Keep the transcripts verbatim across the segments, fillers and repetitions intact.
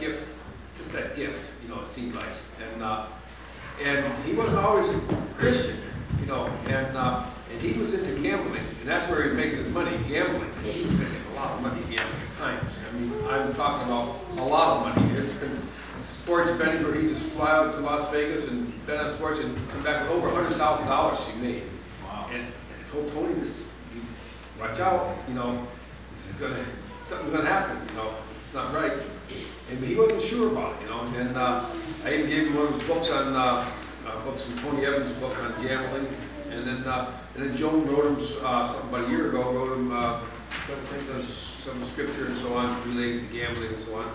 gift, just that gift, you know, it seemed like. And uh, and he wasn't always a Christian, you know, and uh, and he was into gambling, and that's where he was making his money, gambling. And he was making a lot of money gambling at times. I mean, I'm talking about a lot of money. It's been sports betting where he just fly out to Las Vegas and bet on sports and come back with over one hundred thousand dollars he made. Wow. And, and I told Tony this, watch out, you know, this is gonna, something's gonna happen, you know, it's not right. And he wasn't sure about it, you know, and uh, I even gave him one of his books on, uh, uh, books from Tony Evans' book on gambling. And then, uh, and then Joan wrote him, uh, something about a year ago, wrote him uh, some things on some scripture and so on, related to gambling and so on.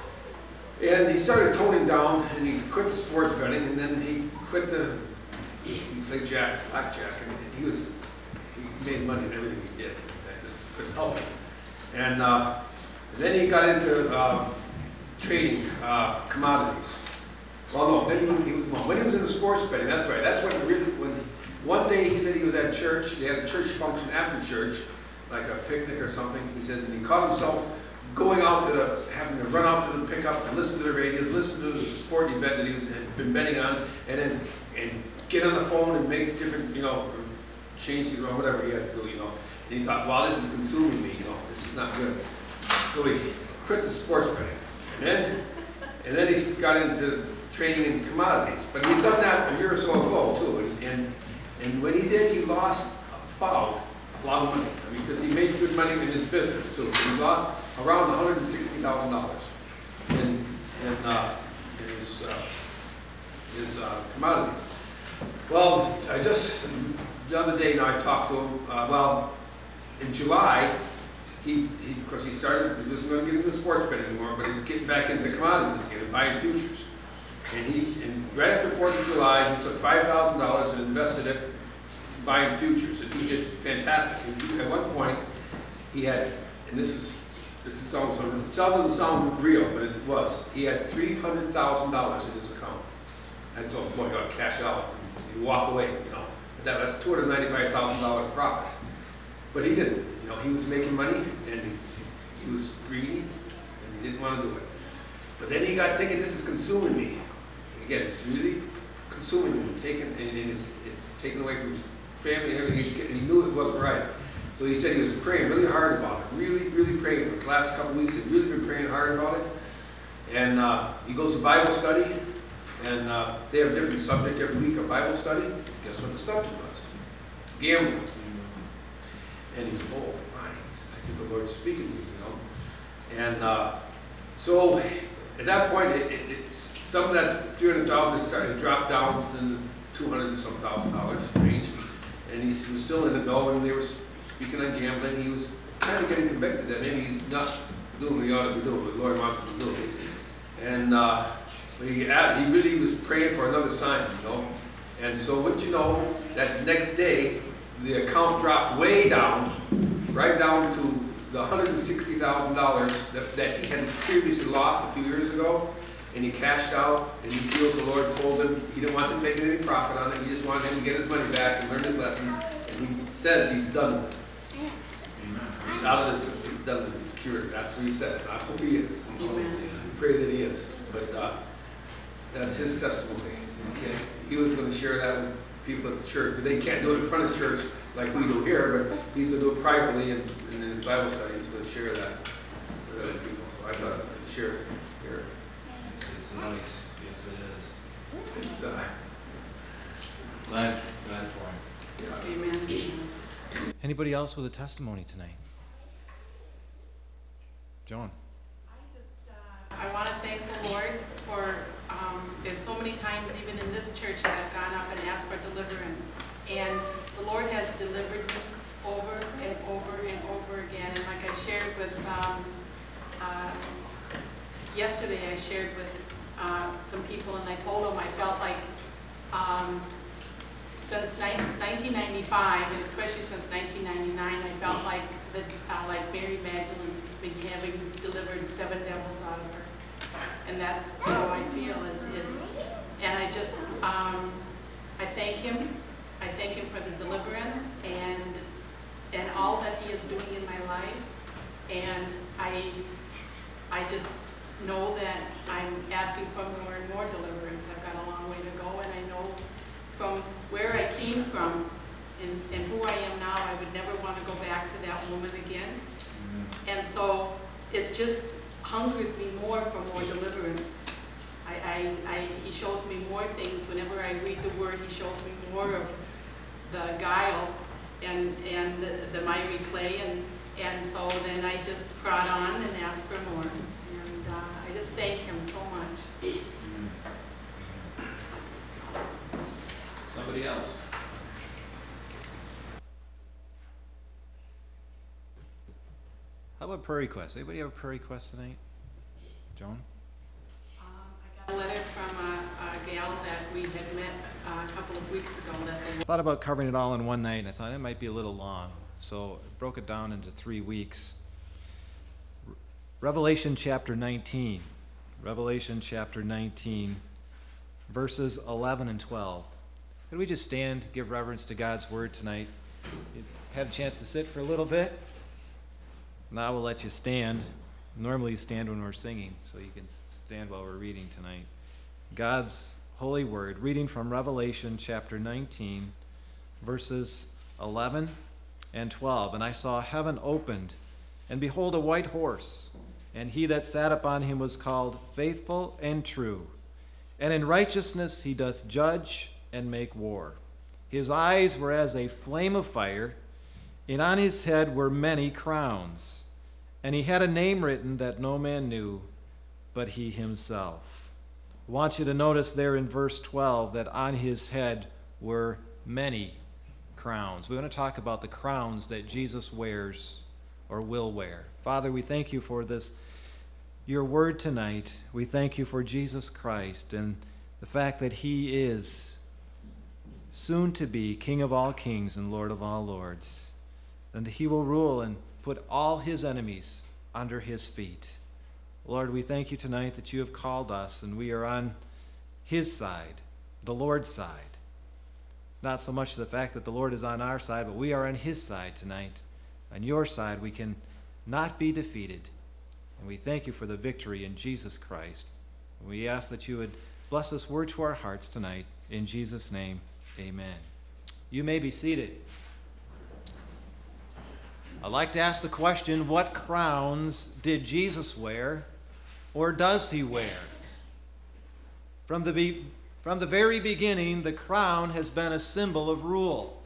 And he started toning down, and he quit the sports betting, and then he quit the, he played jack, blackjack, and he was, he made money in everything he did. I just couldn't help it. And, uh, and then he got into uh, trading uh, commodities. Well, no, then he, he was, well, when he was in the sports betting, that's right, that's when really, when, one day he said he was at church, they had a church function after church, like a picnic or something, he said, and he caught himself going out to the, having to run out to the pickup to listen to the radio, listen to the sport event that he was, had been betting on, and then and get on the phone and make different, you know, change the, or whatever he had to do, you know. And he thought, wow, this is consuming me, you know, this is not good. So he quit the sports betting. And then, and then he got into trading in commodities. But he had done that a year or so ago, too. And, and, and when he did, he lost about a lot of money. I mean, because he made good money in his business, too. He lost around one hundred sixty thousand dollars in, in, uh, in his, uh, his uh, commodities. Well, I just, the other day now I talked to him, uh, well, in July, he, he, of course he started, he wasn't going to get into sports betting anymore, but he's getting back into commodities again and buying futures. And he, and right after fourth of July, he took five thousand dollars and invested it buying futures, and he did fantastic. He, at one point, he had, and this is, this is sounds, it doesn't sound real, but it was. He had three hundred thousand dollars in his account. I told him, boy, you ought to cash out. You walk away, you know. That, that's two hundred ninety-five thousand dollars profit. But he didn't. You know, he was making money, and he, he was greedy, and he didn't want to do it. But then he got thinking, this is consuming me. Again, it's really consuming him, taking, and, and it's, it's taken away from his family and everything. He's getting, he knew it wasn't right. So he said he was praying really hard about it, really, really praying. For the last couple of weeks, he'd really been praying hard about it. And uh, he goes to Bible study, and uh, they have a different subject every week, a Bible study. Guess what the subject was? Gambling. And he said, oh, my, I think the Lord's speaking to me, you know. And uh, so at that point, it, it, it's some of that three hundred thousand dollars started to drop down to the two hundred and some thousand dollars range. And he was still in it though, and they were speaking on gambling. He was kind of getting convicted that maybe he's not doing what he ought to be doing, what the Lord wants him to do. And uh, he, had, he really was praying for another sign, you know. And so what you know, that next day, the account dropped way down, right down to the one hundred sixty thousand dollars that, that he had previously lost a few years ago. And he cashed out, and he feels the Lord told him he didn't want him making any profit on it. He just wanted him to get his money back and learn his lesson. And he says he's done with it. He's out of the system. He's done with it. He's cured. That's what he says. I hope he is. So we pray that he is. But uh, that's his testimony. Okay. He was going to share that with people at the church, but they can't do it in front of church like we do here. But he's going to do it privately, and, and in his Bible study, he's going to share that with other people. So I thought I'd share it here. It's nice. Yes, it is. It's, uh, glad, glad for him. Yeah. Amen. Anybody else with a testimony tonight? Joan. I just, uh, I want to thank the Lord for, um, there's so many times even in this church that I've gone up and asked for deliverance. And the Lord has delivered me over and over and over again. And like I shared with, um, uh, yesterday I shared with uh, some people, and I told them I felt like um, since nineteen ninety-five, and especially since nineteen ninety-nine, I felt like that, uh, like Mary Magdalene, been having delivered seven devils out of her, and that's how I feel. It is, and I just, um, I thank Him. I thank Him for the deliverance and and all that He is doing in my life, and I, I just know that I'm asking for more and more deliverance. I've got a long way to go, and I know from where I came from and, and who I am now, I would never want to go back to that woman again. And so it just hungers me more for more deliverance. I, I, I, he shows me more things. Whenever I read the word, he shows me more of the guile and, and the, the miry clay. And, and so then I just prod on and ask for more. And uh, I just thank him so much. Somebody else? How about prayer requests? Anybody have a prayer request tonight? Joan? Um, I got a letter from a, a gal that we had met uh, a couple of weeks ago. That I thought about covering it all in one night, and I thought it might be a little long, so I broke it down into three weeks. Revelation chapter nineteen. Revelation chapter nineteen, verses eleven and twelve. Could we just stand, give reverence to God's word tonight? You had a chance to sit for a little bit. Now we'll let you stand. Normally you stand when we're singing, so you can stand while we're reading tonight. God's holy word, reading from Revelation chapter nineteen, verses eleven and twelve. And I saw heaven opened, and behold, a white horse, and he that sat upon him was called Faithful and True, and in righteousness he doth judge and make war. His eyes were as a flame of fire, and on his head were many crowns. And he had a name written that no man knew but he himself. I want you to notice there in verse twelve that on his head were many crowns. We want to talk about the crowns that Jesus wears or will wear. Father, we thank you for this, your word tonight. We thank you for Jesus Christ and the fact that he is soon to be King of all kings and Lord of all lords, and he will rule and put all his enemies under his feet. Lord, we thank you tonight that you have called us and we are on his side, the Lord's side. It's not so much the fact that the Lord is on our side, but we are on his side tonight. On your side, we can not be defeated. And we thank you for the victory in Jesus Christ. And we ask that you would bless this word to our hearts tonight. In Jesus' name, amen. You may be seated. I'd like to ask the question, what crowns did Jesus wear, or does he wear? From the, be- from the very beginning, the crown has been a symbol of rule.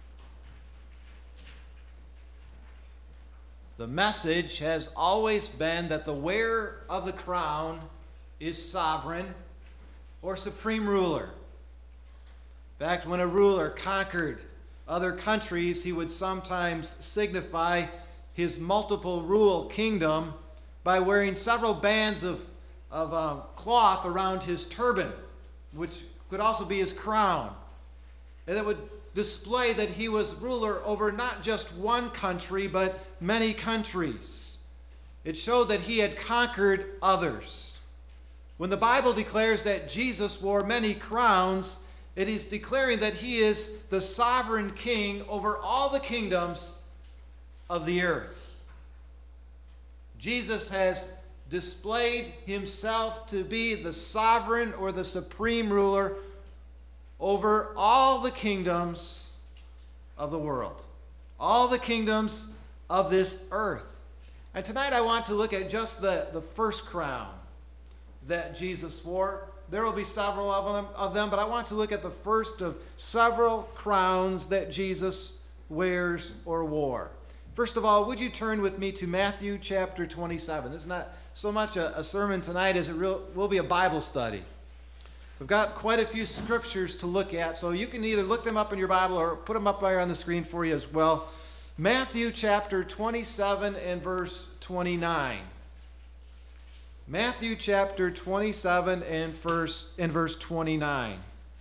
The message has always been that the wearer of the crown is sovereign or supreme ruler. In fact, when a ruler conquered other countries, he would sometimes signify his multiple rule kingdom by wearing several bands of, of um, cloth around his turban, which could also be his crown. And that would display that he was ruler over not just one country, but many countries. It showed that he had conquered others. When the Bible declares that Jesus wore many crowns, it is declaring that he is the sovereign king over all the kingdoms of the earth. Jesus has displayed himself to be the sovereign or the supreme ruler over all the kingdoms of the world, all the kingdoms of this earth. And tonight I want to look at just the, the first crown that Jesus wore. There will be several of them, of them, but I want to look at the first of several crowns that Jesus wears or wore. First of all, would you turn with me to Matthew chapter twenty-seven? This is not so much a, a sermon tonight as it real, will be a Bible study. We've got quite a few scriptures to look at, so you can either look them up in your Bible or put them up there on the screen for you as well. Matthew chapter twenty-seven and verse twenty-nine. Matthew chapter twenty-seven and verse, and verse twenty-nine.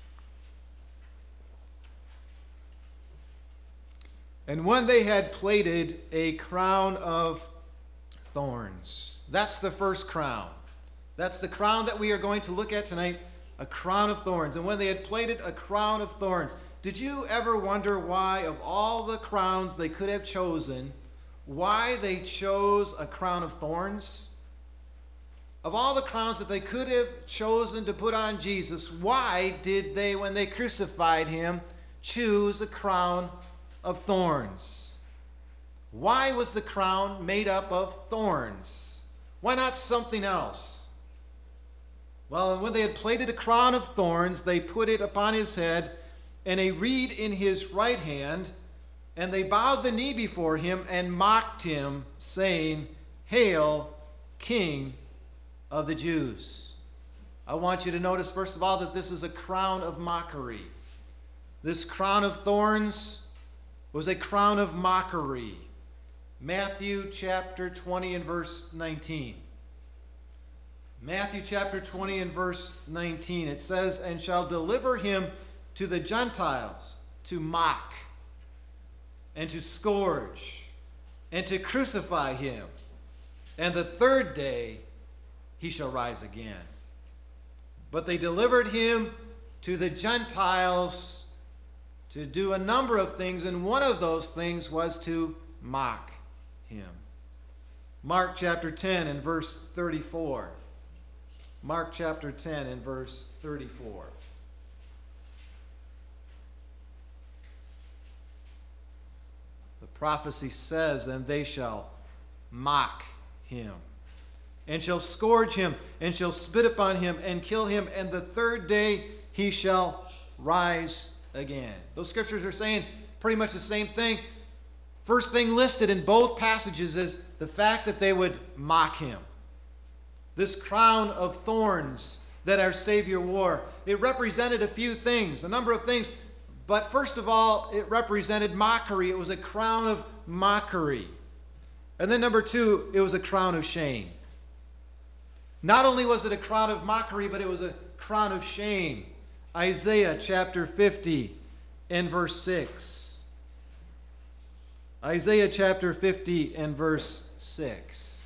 And when they had plaited a crown of thorns. That's the first crown. That's the crown that we are going to look at tonight, a crown of thorns. And when they had plaited a crown of thorns, did you ever wonder why, of all the crowns they could have chosen, why they chose a crown of thorns? Of all the crowns that they could have chosen to put on Jesus, why did they, when they crucified him, choose a crown of thorns? Why was the crown made up of thorns? Why not something else? Well, when they had plaited a crown of thorns, they put it upon his head and a reed in his right hand, and they bowed the knee before him and mocked him, saying, "Hail, King of the Jews." I want you to notice, first of all, that this is a crown of mockery. This crown of thorns was a crown of mockery. Matthew chapter twenty and verse nineteen. Matthew chapter twenty and verse nineteen. It says, "And shall deliver him to the Gentiles to mock and to scourge and to crucify him. And the third day he shall rise again." But they delivered him to the Gentiles to do a number of things, and one of those things was to mock him. Mark chapter ten and verse thirty-four. Mark chapter ten and verse thirty-four. The prophecy says, "And they shall mock him, and shall scourge him, and shall spit upon him, and kill him, and the third day he shall rise again." Those scriptures are saying pretty much the same thing. First thing listed in both passages is the fact that they would mock him. This crown of thorns that our Savior wore, it represented a few things, a number of things. But first of all, it represented mockery. It was a crown of mockery. And then number two, it was a crown of shame. Not only was it a crown of mockery, but it was a crown of shame. Isaiah chapter fifty and verse six. Isaiah chapter fifty and verse six.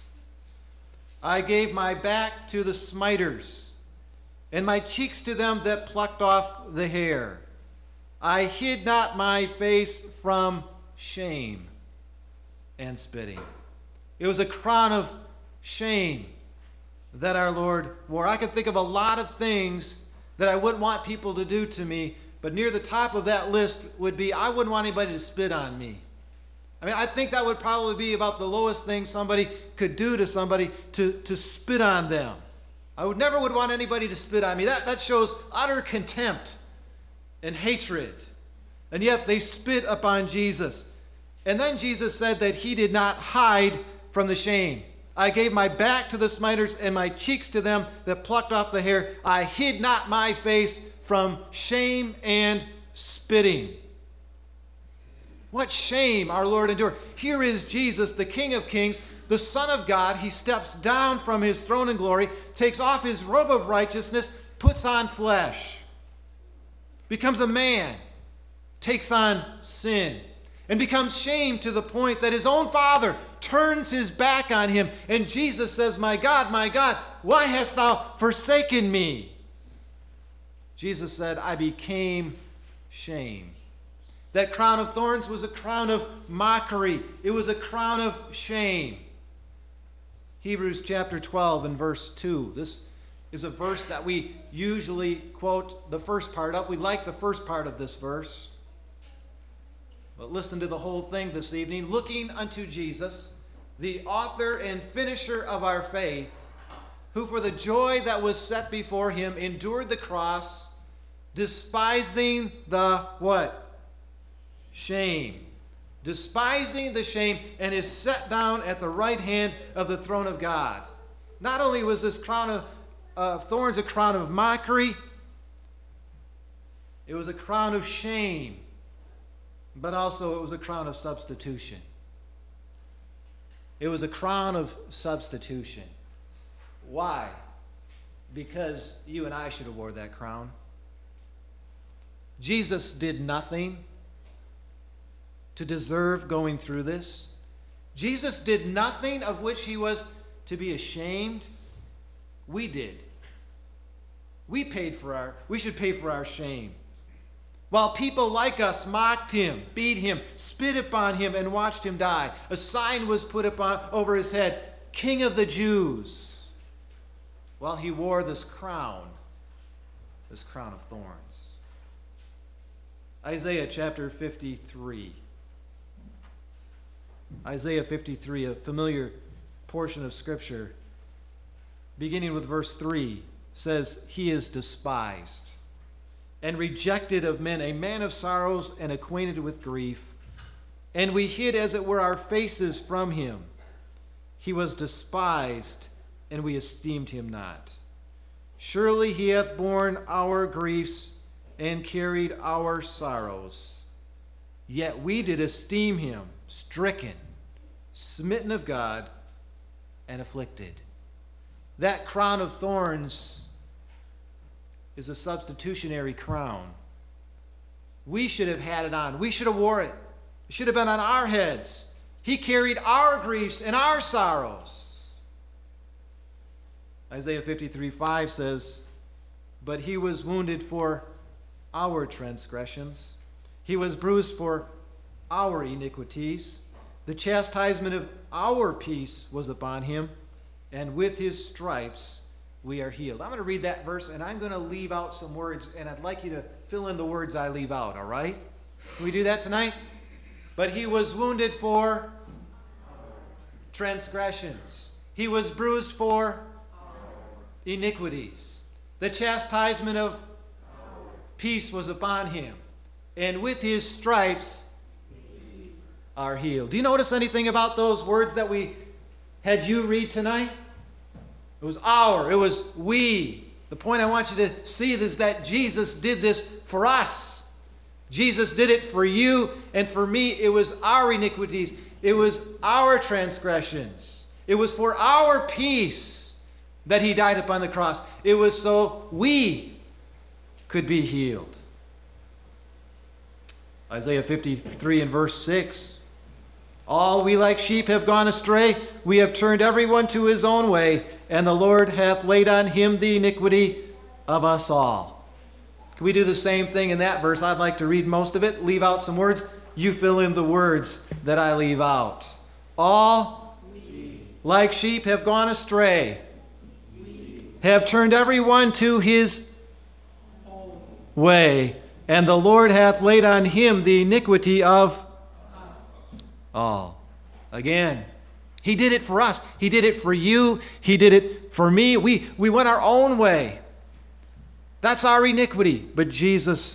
"I gave my back to the smiters, and my cheeks to them that plucked off the hair. I hid not my face from shame and spitting." It was a crown of shame that our Lord wore. I could think of a lot of things that I wouldn't want people to do to me, but near the top of that list would be, I wouldn't want anybody to spit on me. I mean, I think that would probably be about the lowest thing somebody could do to somebody, to, to spit on them. I would never would want anybody to spit on me. That, that shows utter contempt and hatred. And yet they spit upon Jesus. And then Jesus said that he did not hide from the shame. "I gave my back to the smiters and my cheeks to them that plucked off the hair. I hid not my face from shame and spitting." What shame our Lord endured. Here is Jesus, the King of Kings, the Son of God. He steps down from his throne in glory, takes off his robe of righteousness, puts on flesh, becomes a man, takes on sin, and becomes shamed to the point that his own Father turns his back on him. And Jesus says, "My God, my God, why hast thou forsaken me?" Jesus said, "I became shame." That crown of thorns was a crown of mockery. It was a crown of shame. Hebrews chapter twelve and verse two. This is a verse that we usually quote the first part of. We like the first part of this verse. But listen to the whole thing this evening. "Looking unto Jesus, the author and finisher of our faith, who for the joy that was set before him endured the cross, despising the" what? "Shame." Despising the shame, and is set down at the right hand of the throne of God. Not only was this crown of uh, thorns a crown of mockery, it was a crown of shame, but also it was a crown of substitution. It was a crown of substitution. Why? Because you and I should have wore that crown. Jesus did nothing to deserve going through this. Jesus did nothing of which he was to be ashamed. We did. We paid for our, we should pay for our shame. While people like us mocked him, beat him, spit upon him, and watched him die, a sign was put upon over his head, "King of the Jews." Well, he wore this crown, this crown of thorns. Isaiah chapter fifty-three. Isaiah fifty-three, a familiar portion of Scripture, beginning with verse three, says, "He is despised and rejected of men, a man of sorrows and acquainted with grief. And we hid, as it were, our faces from him. He was despised, and we esteemed him not. Surely he hath borne our griefs and carried our sorrows. Yet we did esteem him stricken, smitten of God, and afflicted." That crown of thorns is a substitutionary crown. We should have had it on. We should have wore it. It should have been on our heads. He carried our griefs and our sorrows. Isaiah fifty-three five says, "But he was wounded for our transgressions. He was bruised for our iniquities. The chastisement of our peace was upon him, and with his stripes we are healed." I'm going to read that verse, and I'm going to leave out some words, and I'd like you to fill in the words I leave out, all right? Can we do that tonight? But he was wounded for transgressions. He was bruised for iniquities. The chastisement of peace was upon him, and with his stripes are healed. Do you notice anything about those words that we had you read tonight? It was our, it was we. The point I want you to see is that Jesus did this for us. Jesus did it for you and for me. It was our iniquities. It was our transgressions. It was for our peace that he died upon the cross. It was so we could be healed. Isaiah fifty-three and verse six. "All we like sheep have gone astray. We have turned everyone to his own way, and the Lord hath laid on him the iniquity of us all." Can we do the same thing in that verse? I'd like to read most of it, leave out some words. You fill in the words that I leave out. All we, like sheep have gone astray, we, have turned everyone to his way, and the Lord hath laid on him the iniquity of all. Again, he did it for us. He did it for you. He did it for me. We, we went our own way. That's our iniquity. But Jesus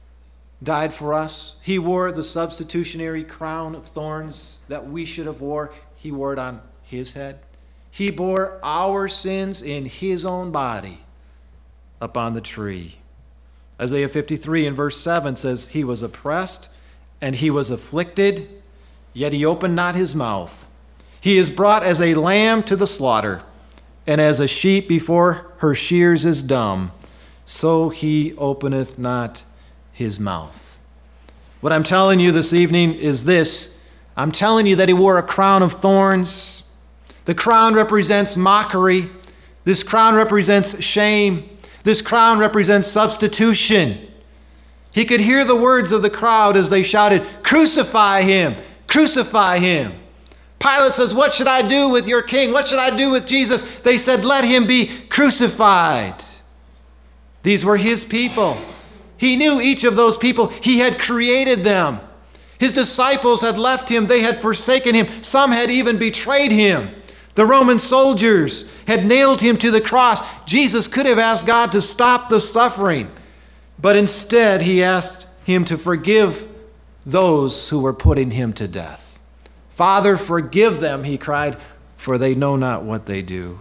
died for us. He wore the substitutionary crown of thorns that we should have wore. He wore it on his head. He bore our sins in his own body upon the tree. Isaiah fifty-three and verse seven says, "He was oppressed and he was afflicted, yet he opened not his mouth. He is brought as a lamb to the slaughter, and as a sheep before her shears is dumb, so he openeth not his mouth." What I'm telling you this evening is this. I'm telling you that he wore a crown of thorns. The crown represents mockery. This crown represents shame. This crown represents substitution. He could hear the words of the crowd as they shouted, "Crucify him! Crucify him!" Pilate says, "What should I do with your king? What should I do with Jesus?" They said, "Let him be crucified." These were his people. He knew each of those people. He had created them. His disciples had left him. They had forsaken him. Some had even betrayed him. The Roman soldiers had nailed him to the cross. Jesus could have asked God to stop the suffering, but instead he asked him to forgive those who were putting him to death. "Father, forgive them," he cried, "for they know not what they do."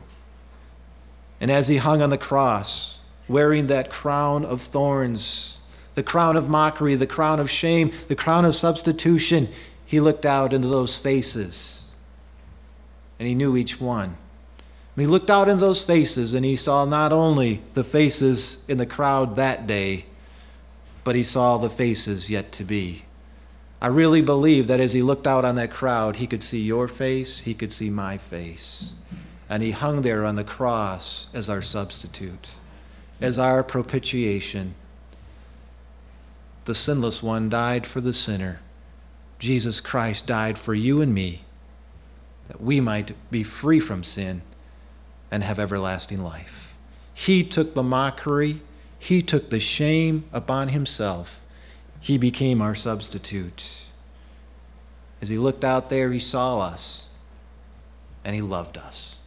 And as he hung on the cross, wearing that crown of thorns, the crown of mockery, the crown of shame, the crown of substitution, he looked out into those faces, and he knew each one. And he looked out into those faces, and he saw not only the faces in the crowd that day, but he saw the faces yet to be. I really believe that as he looked out on that crowd, he could see your face, he could see my face. And he hung there on the cross as our substitute, as our propitiation. The sinless one died for the sinner. Jesus Christ died for you and me, that we might be free from sin and have everlasting life. He took the mockery. He took the shame upon himself. He became our substitute. As he looked out there, he saw us, and he loved us.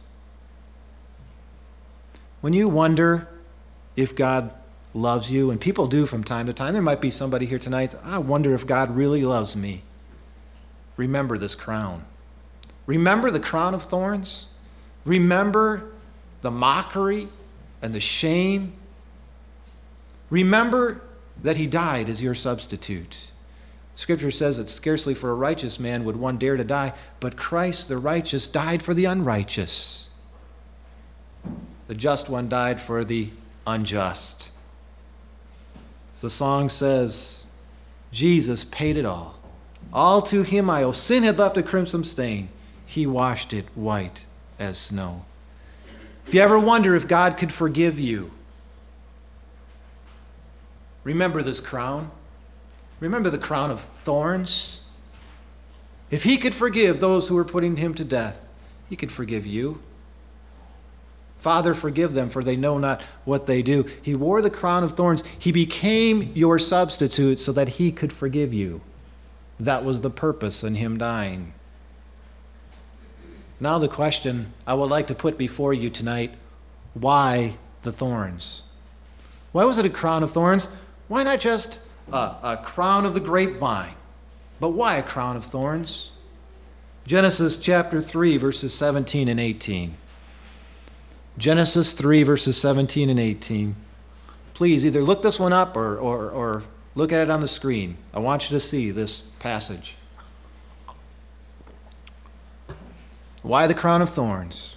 When you wonder if God loves you, and people do from time to time, there might be somebody here tonight, I wonder if God really loves me. Remember this crown. Remember the crown of thorns. Remember the mockery and the shame. Remember that he died as your substitute. Scripture says that scarcely for a righteous man would one dare to die, but Christ the righteous died for the unrighteous. The just one died for the unjust. As the song says, Jesus paid it all. All to him I owe. Sin had left a crimson stain. He washed it white as snow. If you ever wonder if God could forgive you, remember this crown. Remember the crown of thorns. If he could forgive those who were putting him to death, he could forgive you. Father, forgive them, for they know not what they do. He wore the crown of thorns. He became your substitute so that he could forgive you. That was the purpose in him dying. Now the question I would like to put before you tonight, why the thorns? Why was it a crown of thorns? Why not just a, a crown of the grapevine? But why a crown of thorns? Genesis chapter three, verses seventeen and eighteen. Genesis three, verses seventeen and eighteen. Please either look this one up or, or, or look at it on the screen. I want you to see this passage. Why the crown of thorns?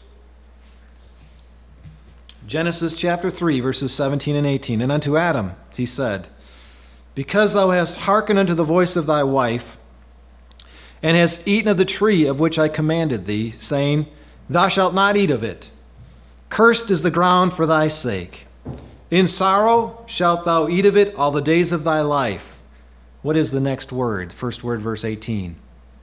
Genesis chapter three, verses seventeen and eighteen. And unto Adam he said, because thou hast hearkened unto the voice of thy wife, and hast eaten of the tree of which I commanded thee, saying, thou shalt not eat of it. Cursed is the ground for thy sake. In sorrow shalt thou eat of it all the days of thy life. What is the next word? First word, verse eighteen.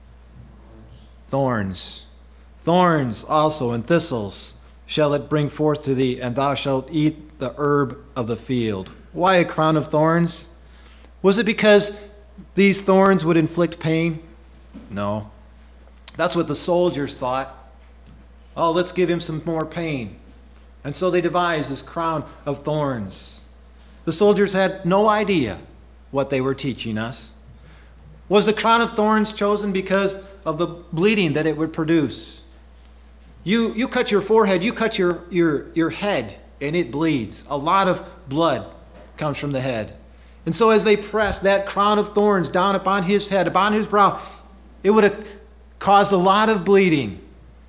Thorns. Thorns also and thistles shall it bring forth to thee, and thou shalt eat the herb of the field. Why a crown of thorns? Was it because these thorns would inflict pain? No. That's what the soldiers thought. Oh, let's give him some more pain. And so they devised this crown of thorns. The soldiers had no idea what they were teaching us. Was the crown of thorns chosen because of the bleeding that it would produce? You, you cut your forehead, you cut your, your, your head, and it bleeds. A lot of blood comes from the head. And so as they pressed that crown of thorns down upon his head, upon his brow, it would have caused a lot of bleeding.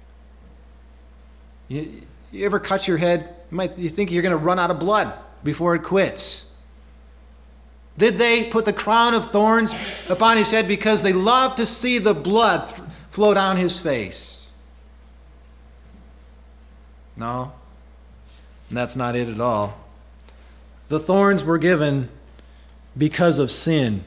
You, you ever cut your head? You might you think you're going to run out of blood before it quits. Did they put the crown of thorns upon his head because they loved to see the blood flow down his face? No, that's not it at all. The thorns were given because of sin.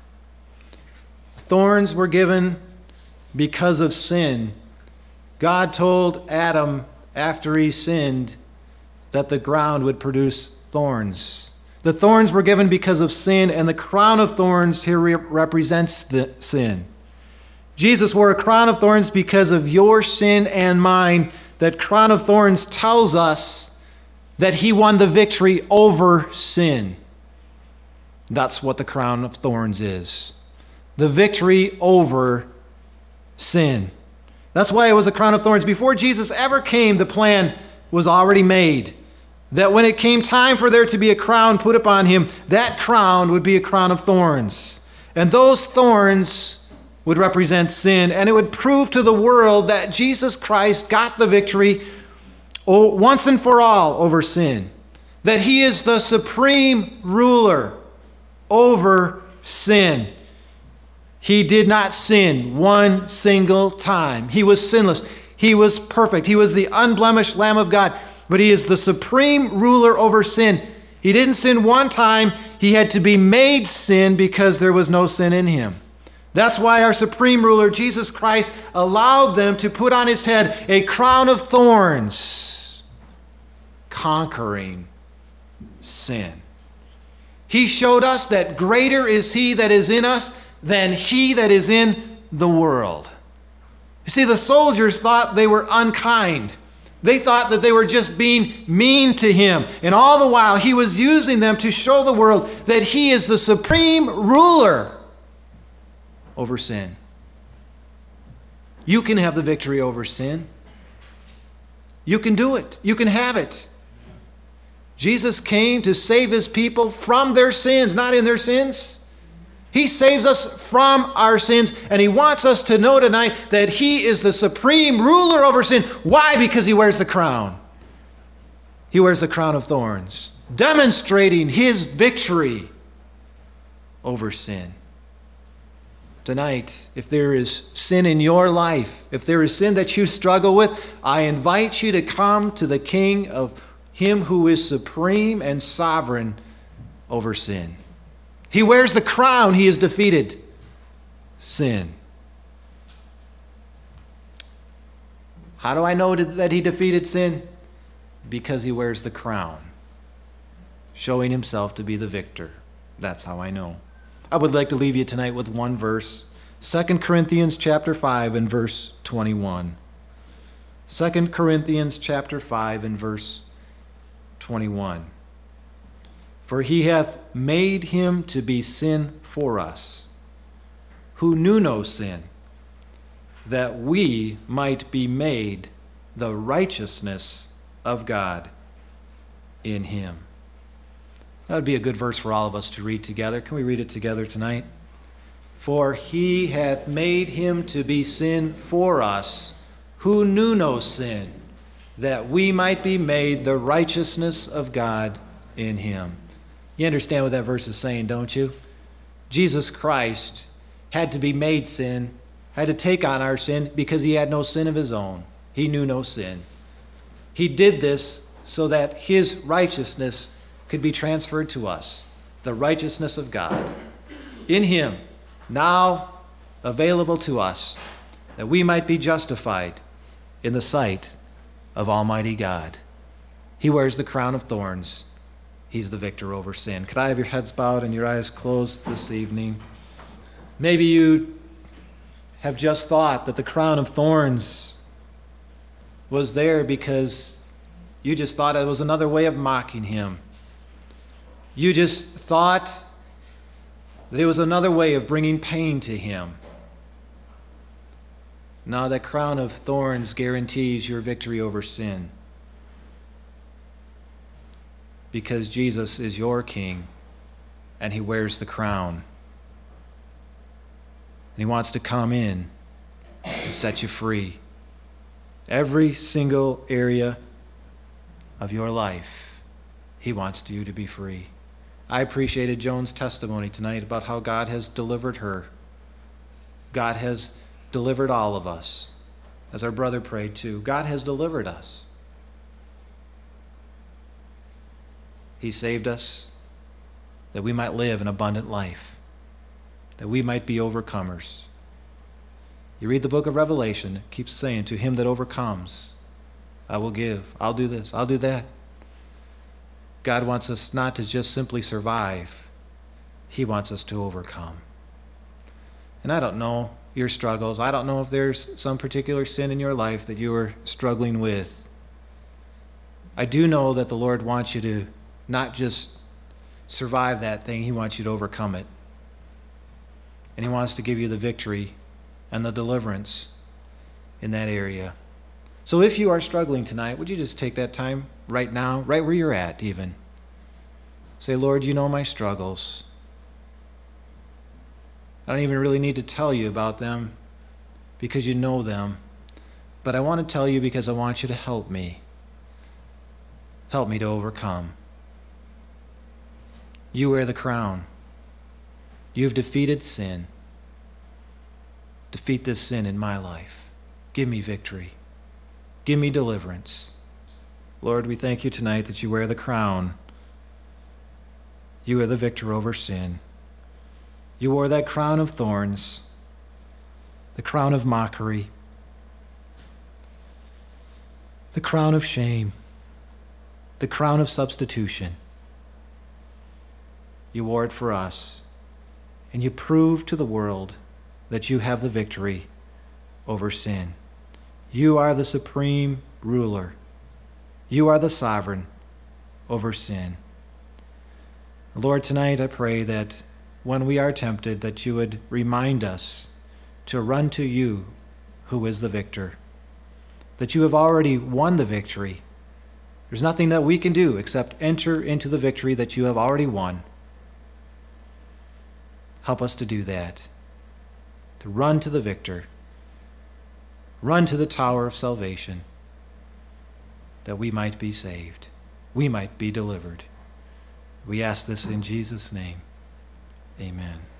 Thorns were given because of sin. God told Adam after he sinned that the ground would produce thorns. The thorns were given because of sin, and the crown of thorns here re- represents the sin. Jesus wore a crown of thorns because of your sin and mine. That crown of thorns tells us that he won the victory over sin. That's what the crown of thorns is. The victory over sin. That's why it was a crown of thorns. Before Jesus ever came, the plan was already made. That when it came time for there to be a crown put upon him, that crown would be a crown of thorns. And those thorns would represent sin, and it would prove to the world that Jesus Christ got the victory once and for all over sin. That he is the supreme ruler over sin. He did not sin one single time. He was sinless. He was perfect. He was the unblemished Lamb of God. But he is the supreme ruler over sin. He didn't sin one time. He had to be made sin because there was no sin in him. That's why our supreme ruler, Jesus Christ, allowed them to put on his head a crown of thorns. conquering sin. He showed us that greater is he that is in us than he that is in the world. You see, the soldiers thought they were unkind. They thought that they were just being mean to him. And all the while, he was using them to show the world that he is the supreme ruler over sin. You can have the victory over sin. You can do it. You can have it. Jesus came to save his people from their sins, not in their sins. He saves us from our sins, and he wants us to know tonight that he is the supreme ruler over sin. Why? Because he wears the crown. He wears the crown of thorns, demonstrating his victory over sin. Tonight, if there is sin in your life, if there is sin that you struggle with, I invite you to come to the King of him who is supreme and sovereign over sin. He wears the crown. He has defeated sin. How do I know that he defeated sin? Because he wears the crown, showing himself to be the victor. That's how I know. I would like to leave you tonight with one verse. Second Corinthians chapter five and verse twenty-one. Second Corinthians chapter five and verse twenty-one. For he hath made him to be sin for us, who knew no sin, that we might be made the righteousness of God in him. That would be a good verse for all of us to read together. Can we read it together tonight? For he hath made him to be sin for us, who knew no sin, that we might be made the righteousness of God in him. You understand what that verse is saying, don't you? Jesus Christ had to be made sin, had to take on our sin because he had no sin of his own. He knew no sin. He did this so that his righteousness could be transferred to us, the righteousness of God in him, now available to us, that we might be justified in the sight of Almighty God. He wears the crown of thorns. He's the victor over sin. Could I have your heads bowed and your eyes closed this evening? Maybe you have just thought that the crown of thorns was there because you just thought it was another way of mocking him. You just thought that it was another way of bringing pain to him. Now that crown of thorns guarantees your victory over sin, because Jesus is your king and he wears the crown. And he wants to come in and set you free. Every single area of your life, he wants you to be free. I appreciated Joan's testimony tonight about how God has delivered her. God has delivered all of us. As our brother prayed too, God has delivered us. He saved us that we might live an abundant life, that we might be overcomers. You read the book of Revelation, it keeps saying, to him that overcomes, I will give. I'll do this. I'll do that. God wants us not to just simply survive. He wants us to overcome. And I don't know your struggles. I don't know if there's some particular sin in your life that you are struggling with. I do know that the Lord wants you to not just survive that thing. He wants you to overcome it. And he wants to give you the victory and the deliverance in that area. So if you are struggling tonight, would you just take that time right now, right where you're at even? Say, Lord, you know my struggles. I don't even really need to tell you about them because you know them. But I want to tell you because I want you to help me. Help me to overcome. You wear the crown. You've defeated sin. Defeat this sin in my life. Give me victory. Give me deliverance. Lord, we thank you tonight that you wear the crown. You are the victor over sin. You wore that crown of thorns, the crown of mockery, the crown of shame, the crown of substitution. You wore it for us, and you prove to the world that you have the victory over sin. You are the supreme ruler. You are the sovereign over sin. Lord, tonight I pray that when we are tempted, that you would remind us to run to you, who is the victor, that you have already won the victory. There's nothing that we can do except enter into the victory that you have already won. Help us to do that, to run to the victor, run to the tower of salvation, that we might be saved, we might be delivered. We ask this in Jesus' name. Amen.